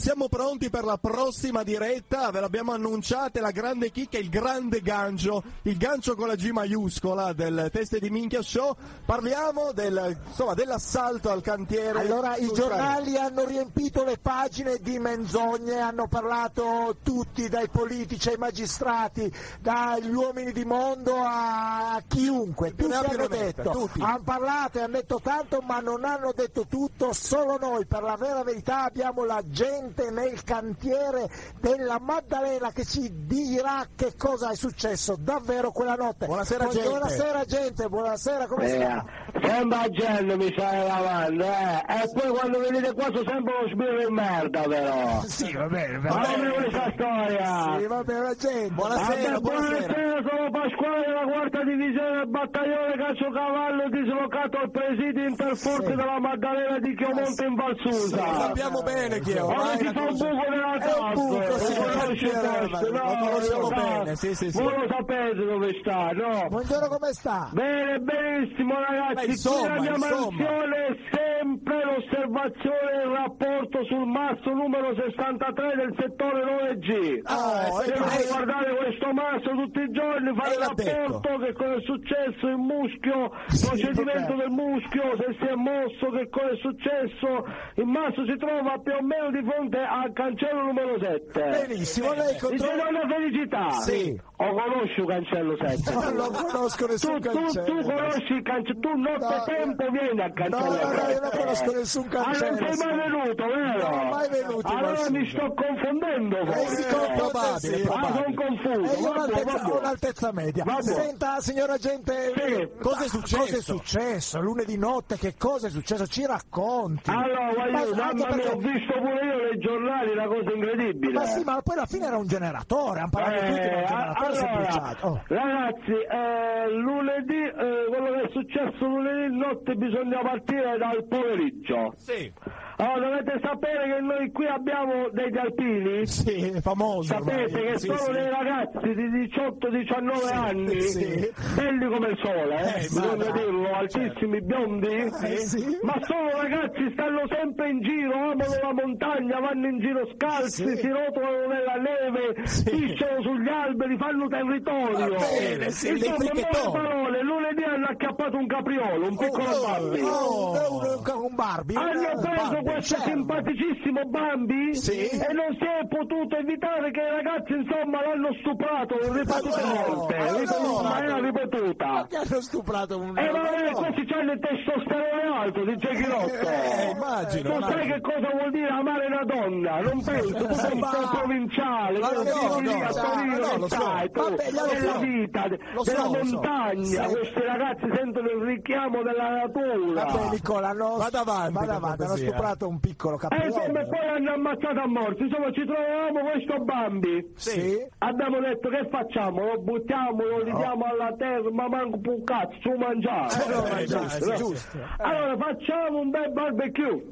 Siamo pronti per la prossima diretta, ve l'abbiamo annunciata, la grande chicca, il grande gancio, il gancio con la G maiuscola del Teste di Minchia Show. Parliamo dell'assalto al cantiere. Allora, i giornali hanno riempito le pagine di menzogne, hanno parlato tutti, dai politici ai magistrati, dagli uomini di mondo a chiunque, tutti hanno detto, hanno parlato e hanno detto tanto, ma non hanno detto tutto. Solo noi, per la vera verità, abbiamo la gente nel cantiere della Maddalena che ci dirà che cosa è successo davvero quella notte. Buonasera gente. Buonasera gente, buonasera, come sta? Sempre a gente mi stai lavando, e poi quando venite qua sono sempre uno spiro di merda, però. Sì, va bene, ma come questa storia? Sì, va bene, la gente. Buonasera. Sono Pasquale della quarta divisione del battaglione Caciocavallo, dislocato al presidio interforze della Maddalena di Chiomonte in Valsusa. Lo sappiamo bene chi è. Ora si fa un buco nella tazza, lo conosciamo bene, sì. Voi lo sapete dove sta, no? Buongiorno, come sta? Bene, benissimo ragazzi, insomma, qui la mia mansione è sempre l'osservazione e il rapporto sul masso numero 63 del settore 9G. Devo guardare questo masso tutti i giorni, fare il rapporto, che cosa è successo, il muschio, procedimento del muschio, se si è mosso, che cosa è successo. Il masso si trova più o meno di fronte al cancello numero 7. Benissimo, lei controlla. Una felicità. Sì. O conosci il cancello 7? Non lo conosco nessun cancello. Tu conosci il cancello, tu nottetempo vieni al cancello 7. No, io non conosco nessun cancello. Non sei mai venuto, vero? Non mai venuto. Allora mi sto confondendo. Probabile. Sono confuso. Io ho un'altezza media. Senta, signora gente, cosa è successo? Cosa è successo? Lunedì notte, che cosa è successo? Ci racconti. Allora, ho visto pure io nei giornali, una cosa incredibile. Ma sì, ma poi alla fine era un generatore, hanno parlato tutti di un generatore. Allora, ragazzi, lunedì, quello che è successo lunedì notte bisogna partire dal pomeriggio. Sì. Allora, dovete sapere che noi qui abbiamo degli alpini. Sì, famosi. Sapete che sono dei ragazzi di 18-19 anni, belli come il sole, bisogna dirlo, altissimi, biondi, ma sono ragazzi, stanno sempre in giro, amano la montagna, vanno in giro scalzi, si rotolano nella neve, pisciano sugli alberi, fanno territorio. Insomma, in poche parole, lunedì hanno acchiappato un capriolo, un piccolo Bambi. Un Barbie. Hanno preso questo simpaticissimo Bambi e non si è potuto evitare che i ragazzi, insomma, l'hanno stuprato ripetute volte, in maniera ripetuta. Ma che hanno stuprato un E vabbè, questi c'hanno il testosterone alto, dice Chirotto. Immagino. Tu sai che cosa vuol dire amare una donna? Non penso, tu sei un po' provinciale, lo sai, tu, della vita, della montagna, questi ragazzi sentono il richiamo della natura. Vabbè, Nicola, vada avanti, hanno stuprato un piccolo capriolo. Insomma, poi hanno ammazzato a morte. Insomma, ci trovavamo questo Bambi. Abbiamo detto, che facciamo? Lo buttiamo, lo diamo alla terra, ma manco un cazzo, su mangiare. Giusto. Allora facciamo un bel barbecue.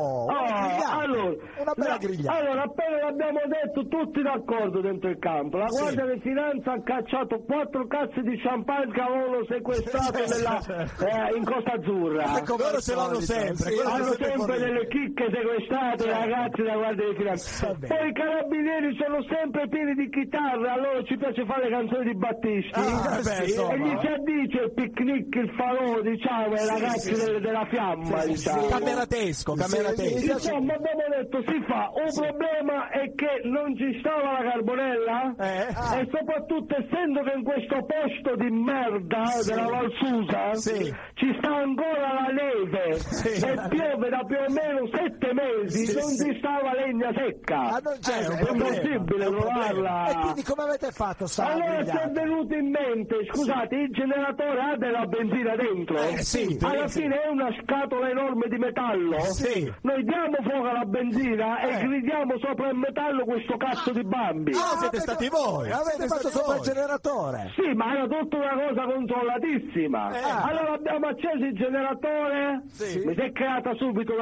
Una bella griglia. Allora, appena l'abbiamo detto, tutti d'accordo dentro il campo. La Guardia di Finanza ha cacciato 4 cazze di champagne che avevano sequestrato in Costa Azzurra. Loro ce l'hanno sempre. Hanno sempre delle chicche sequestrate, ragazzi della Guardia di Finanza. Poi i carabinieri sono sempre pieni di chitarre, a loro ci piace fare le canzoni di Battisti. E gli si addice il picnic, il falò, diciamo, ai ragazzi della fiamma, diciamo. Cameratesco. Insomma, abbiamo detto, si fa. Un problema è che non ci stava la carbonella e soprattutto essendo che in questo posto di merda della Valsusa ci sta ancora la neve e piove da più o meno 7 mesi, non ci stava legna secca. È impossibile trovarla. E quindi come avete fatto? Allora ci è venuto in mente, scusate, il generatore ha della benzina dentro? Alla fine è una scatola enorme di metallo? Noi diamo fuoco alla benzina e gridiamo sopra il metallo questo cazzo di Bambi. Siete stati voi, avete fatto sopra il generatore. Sì, ma era tutta una cosa controllatissima. Allora abbiamo acceso il generatore, mi si è creata subito un'atmosfera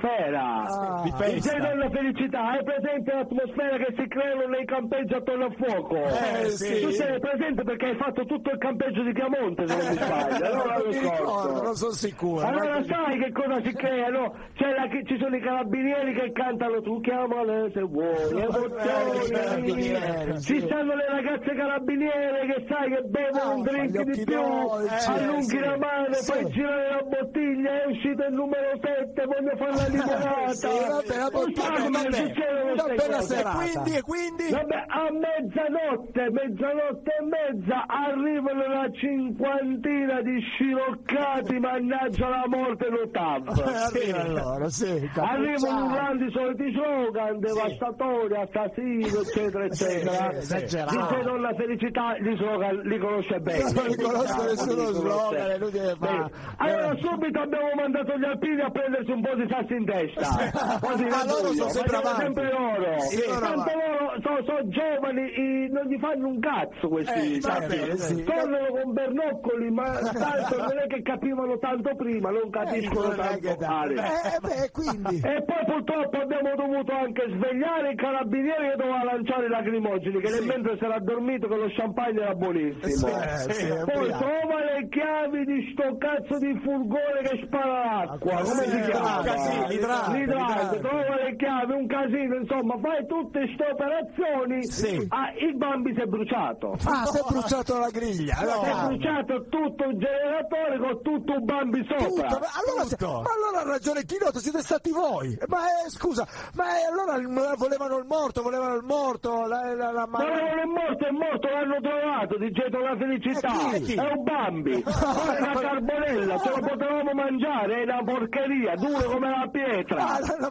l'atmosfera. Di festa. DJ Donna Felicità, hai presente l'atmosfera che si creano nei campeggi attorno al fuoco? Sì. Tu sei presente perché hai fatto tutto il campeggio di Chiamonte, se non mi sbaglio. Allora Non mi ricordo, non sono sicuro. Allora sai che cosa si crea, no? Ci sono i carabinieri che cantano tu chiamale se vuoi, carabinieri, ci stanno le ragazze carabiniere che sai che bevono un drink di più, allunghi la mano, fai girare la bottiglia, è uscito il numero 7, voglio fare la limonata. Vabbè, la bottiglia, una bella serata. E quindi? Vabbè, a mezzanotte e mezza arrivano una cinquantina di sciroccati, mannaggia la morte l'ottav. Allora, Arrivano urlando i soliti slogan, devastatori, assassini, eccetera, eccetera. Dice Donna Felicità, gli slogan li conosce bene. Non riconosco nessuno slogan, è inutile fare. Allora subito abbiamo mandato gli alpini a prendersi un po' di sassi in testa. Così, loro sono sempre avanti. Sempre loro. Tanto loro sono giovani, non gli fanno un cazzo questi. Tornano con bernoccoli, ma tanto non è che capivano tanto prima, non capiscono tanto male. Quindi. E poi purtroppo abbiamo dovuto anche svegliare il carabiniere che doveva lanciare i lacrimogeni, che nel mentre si era dormito con lo champagne era buonissimo. Poi trova le chiavi di sto cazzo di furgone che spara l'acqua, come si chiama? L'idraulico, trova le chiavi, un casino, insomma, fai tutte queste operazioni. Il Bambi si è bruciato. Si è bruciato la griglia. Si è bruciato tutto il generatore con tutto un Bambi sopra. Ma allora ha ragione Chinotto, siete stati voi. Ma scusa, allora volevano il morto, volevano il morto, è morto, l'hanno trovato, DJ Donna Felicità. È un Bambi. È una carbonella, ce lo potevamo mangiare, è una porcheria, duro come la pietra.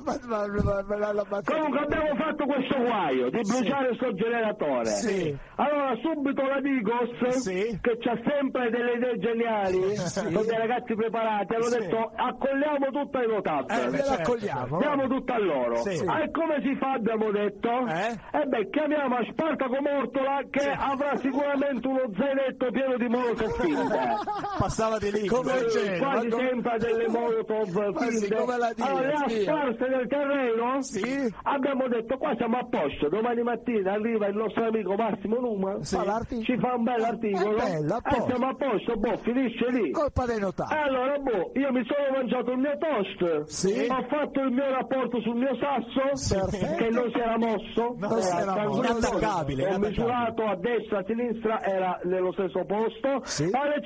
Comunque abbiamo fatto questo guaio di bruciare questo generatore. Allora subito la Digos, che c'ha sempre delle idee geniali, con dei ragazzi preparati, hanno detto accogliamo tutto ai votanti. Diamo tutto a loro. E come si fa, abbiamo detto? Chiamiamo a Spartaco Mortola che avrà sicuramente uno zainetto pieno di molotov finte. Passava di lì. Quasi sempre delle molotov finte. Allora le ha sparse nel terreno. Abbiamo detto qua siamo a posto, domani mattina arriva il nostro amico Massimo Numa, ci fa un bel articolo siamo a posto, finisce lì. Colpa dei notari. Allora io mi sono mangiato il mio toast, ho fatto il mio rapporto sul mio sasso che non si era mosso, inattaccabile, ho misurato a destra a sinistra, era nello stesso posto. Alle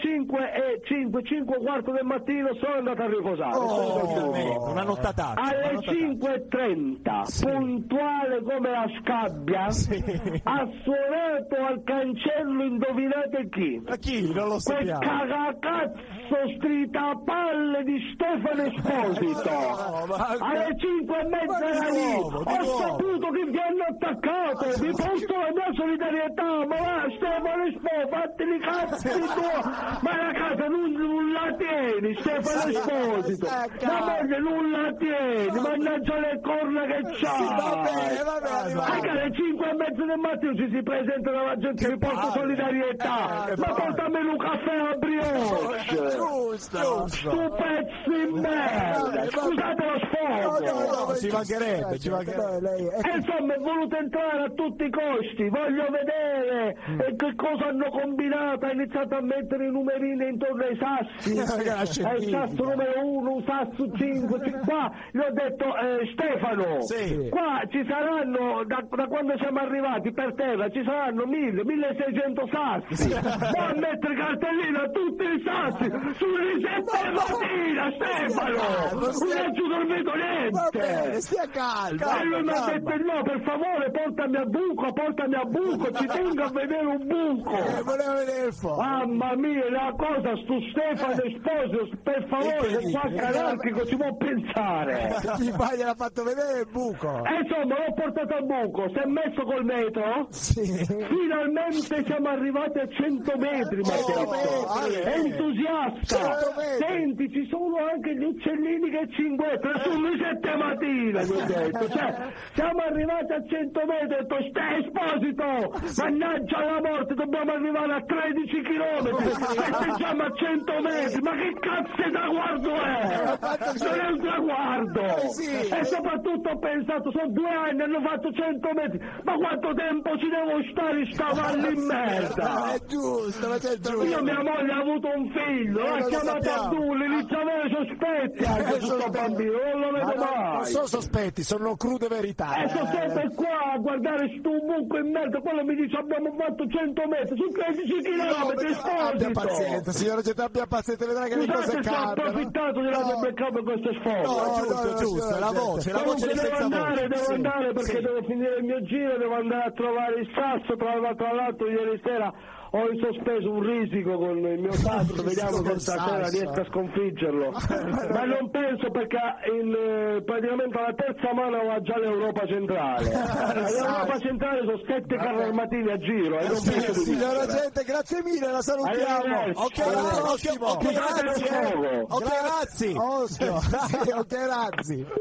5:15 del mattino sono andato a riposare. Una nottataccia. Alle 5:30 puntuale come la scabbia ha suonato al cancello, indovinate chi? Chi? Non lo sappiamo. Quel cagacazzo stritapalle di Stefano Esposito. Alle 5:30 era lì. Ho saputo che vi hanno attaccato, vi posto la mia solidarietà, ma va Stefano Esposito, fatti cazzi tuoi, ma la casa non la tieni, Stefano Esposito, la moglie non la tieni, mannaggia le corna che c'ha. Anche alle 5:30 del mattino ci si presenta la gente, vi porto solidarietà, ma portami un caffè a brioche. Stu pezzo di merda, scusate lo sfogo. Ci mancherebbe. E insomma è voluto entrare a tutti i costi, voglio vedere che cosa hanno combinato, ha iniziato a mettere i numerini intorno ai sassi, il sasso numero 1, sasso 5, qua gli ho detto Stefano, qua ci saranno, da quando siamo arrivati per terra, ci saranno 1600 sassi, può mettere cartellino a tutti i sassi, sulle 7 mattina Stefano, non ci dormito niente. Stia calma. E lui mi ha detto no, per favore portami a buco, ci tengo a vedere un buco. Voleva vedere il fuoco. Mamma mia, la cosa, stu Stefano Esposito, per favore, che qualche anarchico ci può pensare. Chi fa gliel'ha fatto vedere il buco. E insomma l'ho portato al buco, si è messo col metro? Sì. Finalmente siamo arrivati a 100 metri, mi ha detto. Entusiasta. Senti, ci sono anche gli uccellini che cinguettano, sono le 7 mattina, gli ho detto. Cioè, siamo arrivati a 100 metri, ho detto, Esposito, mannaggia la morte, dobbiamo arrivare a 13 chilometri, siamo a 100 metri, ma che cazzo di traguardo è? Non è un traguardo! E soprattutto ho pensato, sono 2 anni, hanno fatto 100 metri, ma quanto tempo ci devo stare sta valle in merda? È giusto, ma c'è giusto. Io mia moglie ha avuto un figlio, l'ha chiamato Abdul, inizia a avere sospetti anche su sto bambino, non lo vedo mai. Non sono sospetti, sono crude verità. Sono sempre qua a guardare sto buco in merda, quello mi dice abbiamo fatto 100 metri su 13 chilometri, Abbia pazienza, signora Getta, abbia pazienza, vedrà che le cose Scusate se ho cambiano. approfittato di Radio Beccato questo sfogo. Giusto, la voce Devo andare perché Sì. devo finire il mio giro, devo andare a trovare il sasso, tra l'altro ieri sera ho in sospeso un risico con il mio sasso, vediamo se stasera riesco a sconfiggerlo. Ma non penso perché praticamente alla terza mano va già l'Europa centrale. L'Europa centrale sono 7 carri armativi a giro e non penso di Signora Gente, grazie mille, la salutiamo. Ok, grazie. Ok, Razzi.